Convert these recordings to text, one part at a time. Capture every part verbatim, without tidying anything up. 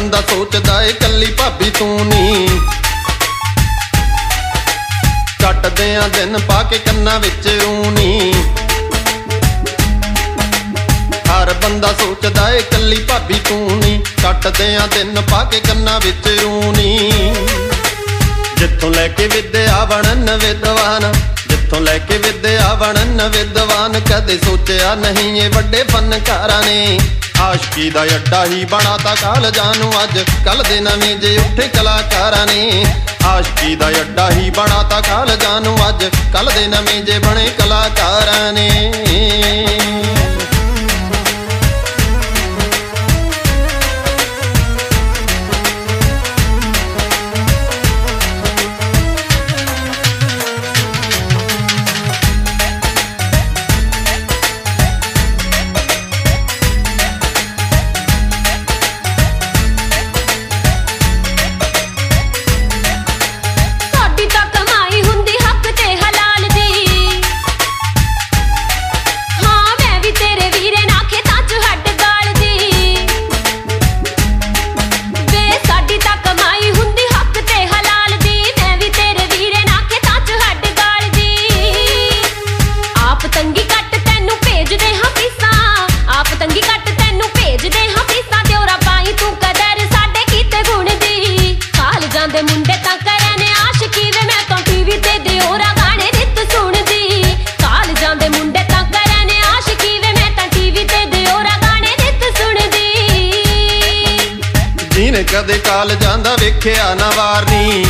ਬੰਦਾ ਸੋਚਦਾ ਏ ਕੱਲੀ ਭਾਬੀ ਤੂੰ ਨੀ। ਕੱਟਦੇ ਆ ਦਿਨ ਪਾ ਕੇ ਕੰਨਾਂ ਵਿੱਚ ਰੂਣੀ। ਹਰ ਬੰਦਾ ਸੋਚਦਾ ਏ ਕੱਲੀ ਭਾਬੀ ਤੂੰ ਨੀ। ਕੱਟਦੇ ਆ ਦਿਨ ਪਾ ਕੇ ਕੰਨਾਂ ਵਿੱਚ ਰੂਣੀ। ਜਿੱਥੋਂ ਲੈ ਕੇ ਵਿਦਿਆ ਬਣਨ ਵਿਦਵਾਨ, ਜਿੱਥੋਂ ਲੈ ਕੇ ਵਿਦਿਆ ਬਣਨ ਵਿਦਵਾਨ, ਕਦੇ ਸੋਚਿਆ ਨਹੀਂ ਏ ਵੱਡੇ ਫਨਕਾਰਾਂ ਨੇ। ਆਸ਼ਕੀ ਦਾ ਅੱਡਾ ਹੀ ਬਣਾਤਾ ਕਾਲਜਾਂ ਨੂੰ ਅੱਜ ਕੱਲ ਦੇ ਨਵੇਂ ਜੇ ਉੱਠੇ ਕਲਾਕਾਰਾਂ ਨੇ। ਆਸ਼ਕੀ ਦਾ ਅੱਡਾ ਹੀ ਬਣਾਤਾ ਕਾਲਜਾਂ ਨੂੰ ਅੱਜ ਕੱਲ ਦੇ ਨਵੇਂ ਜੇ ਬਣੇ ਕਲਾਕਾਰਾਂ ਨੇ। ਦੇ ਮੁੰਡੇ ਤਾਂ ਕਰਨ ਆਸ਼ਕੀ ਵੇ ਮੈਂ ਤਾਂ ਟੀਵੀ ਤੇ ਦਿਓਰਾ ਗਾਣੇ ਨਿੱਤ ਸੁਣਦੀ। ਕਾਲਜਾਂ ਦੇ ਮੁੰਡੇ ਤਾਂ ਕਰਨ ਆਸ਼ਕੀ ਵੇ ਮੈਂ ਤਾਂ ਟੀਵੀ ਤੇ ਦਿਓਰਾ ਗਾਣੇ ਨਿੱਤ ਸੁਣਦੀ। ਜਿਹਨੇ ਕਦੇ ਕਾਲਜਾਂ ਦਾ ਵੇਖਿਆ ਨਾ ਵਾਰ ਨੀ,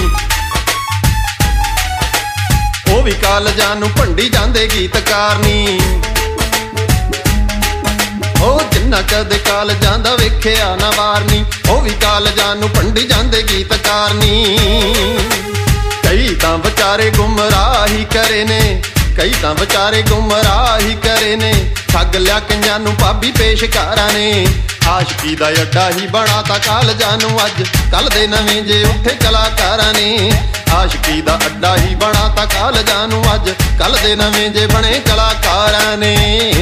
ਉਹ ਵੀ ਕਾਲਜਾਂ ਨੂੰ ਭੰਡੀ ਜਾਂਦੇ ਗੀਤਕਾਰ ਨੀ। ਉਹ ਜਿੰਨਾ ਕਦੇ ਕਾਲਜਾਂ ਦਾ ਵੇਖਿਆ ਨਾ ਵਾਰ ਨੀ, ਉਹ ਵੀ ਕਾਲਜਾਂ ਨੂੰ ਭੰਡੀ ਜਾਂਦੇ ਗੀਤਕਾਰ ਨੀ। ਕਈ ਤਾਂ ਵਿਚਾਰੇ ਗੁੰਮਰਾਹ ਹੀ ਕਰੇ ਨੇ, ਕਈ ਤਾਂ ਵਿਚਾਰੇ ਗੁੰਮਰਾਹ ਹੀ ਕਰੇ ਨੇ। ਠੱਗ ਲਿਆ ਕਈਆਂ ਨੂੰ ਭਾਬੀ ਪੇਸ਼ਕਾਰਾਂ ਨੇ। ਆਸ਼ਕੀ ਦਾ ਅੱਡਾ ਹੀ ਬਣਾਤਾ ਕਾਲਜਾਂ ਨੂੰ ਅੱਜ ਕੱਲ ਦੇ ਨਵੇਂ ਜੇ ਉੱਠੇ ਕਲਾਕਾਰਾਂ ਨੇ। ਆਸ਼ਕੀ ਦਾ ਅੱਡਾ ਹੀ ਬਣਾਤਾ ਕਾਲਜਾਂ ਨੂੰ ਅੱਜ ਕੱਲ ਦੇ ਨਵੇਂ ਜੇ ਬਣੇ ਕਲਾਕਾਰਾਂ ਨੇ।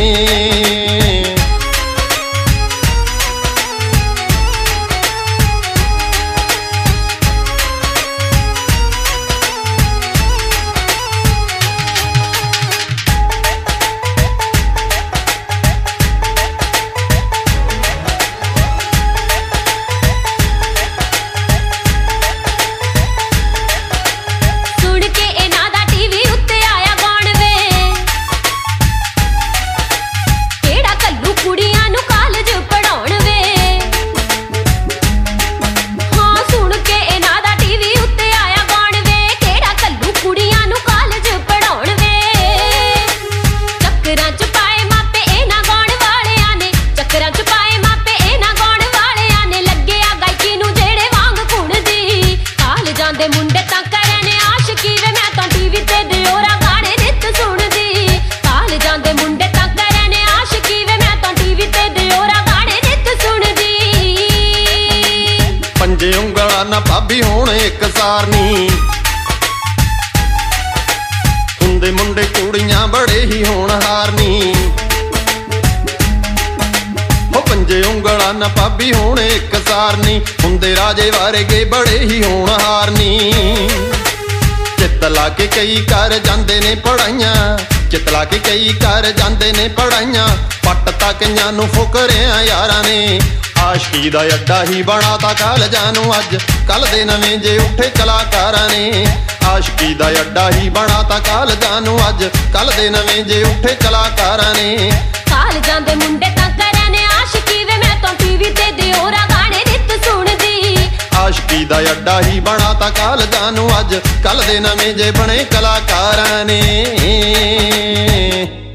ਦੇ ਮੁੰਡੇ ਤਾਂ ਕਰਨ ਆਸ਼ਕੀ ਵੇ ਮੈਂ ਤਾਂ ਟੀਵੀ ਤੇ ਦਿਓਰਾ ਗਾਣੇ ਨਿੱਤ ਸੁਣਦੀ। ਕਾਲਜਾਂ ਦੇ ਮੁੰਡੇ ਤਾਂ ਕਰਨ ਆਸ਼ਕੀ ਵੇ ਮੈਂ ਤਾਂ ਟੀਵੀ ਤੇ ਦਿਓਰਾ ਗਾਣੇ ਨਿੱਤ ਸੁਣਦੀ। ਪੰਜੇ ਉਂਗਲਾਂ ਨਾ ਭਾਬੀ ਹੋਣ ਇੱਕ ਸਾਰ ਨੀ, ਹੁੰਦੇ ਮੁੰਡੇ ਕੁੜੀਆਂ ਬੜੇ ਹੀ ਹੋਣਹਾਰ ਨੀ। ਉਹ ਪੰਜੇ ਉਂਗਲਾਂ ਨਾ ਭਾਬੀ ਹੋਣ ਇੱਕ ਸਾਰ ਨੀ, ਹੁੰਦੇ ਰਾਜੇ ਵਰਗੇ ਬੜੇ ਹੀ ਹੋਣਹਾਰ ਨੀ। ਚਿੱਤ ਲਾ ਕੇ ਕਈ ਕਰ ਜਾਂਦੇ ਨੇ ਪੜਾਈਆਂ, ਚਿੱਤ ਲਾ ਕੇ ਕਈ ਕਰ ਜਾਂਦੇ ਨੇ ਪੜਾਈਆਂ। ਪੱਟ ਤਾਂ ਕਈਆਂ ਨੂੰ ਫੁਕਰਿਆਂ ਯਾਰਾਂ ਨੇ। ਆਸ਼ਕੀ ਦਾ ਅੱਡਾ ਹੀ ਬਣਾਤਾ ਕਾਲਜਾਂ ਨੂੰ ਅੱਜ ਕੱਲ ਦੇ ਨਵੇਂ ਜੇ ਉੱਠੇ ਕਲਾਕਾਰਾਂ ਨੇ। ਆਸ਼ਕੀ ਦਾ ਅੱਡਾ ਹੀ ਬਣਾਤਾ ਕਾਲਜਾਂ ਨੂੰ ਅੱਜ ਕੱਲ ਦੇ ਨਵੇਂ ਜੇ ਉੱਠੇ ਕਲਾਕਾਰਾਂ ਨੇ। ਕਾਲਜਾਂ ਦੇ ਮੁੰਡੇ ਤਾਂ ਕਰਨ ਆਸ਼ਕੀ ਵੇ ਮੈਂ ਤਾਂ ਟੀਵੀ ਤੇ ਦਿਓਰਾ ਗਾਣੇ ਨਿੱਤ ਸੁਣਦੀ। ਆਸ਼ਕੀ ਦਾ ਅੱਡਾ ਹੀ ਬਣਾਤਾ ਕਾਲਜਾਂ ਨੂੰ ਅੱਜ ਕੱਲ ਦੇ ਨਵੇਂ ਜੇ ਬਣੇ ਕਲਾਕਾਰਾਂ ਨੇ।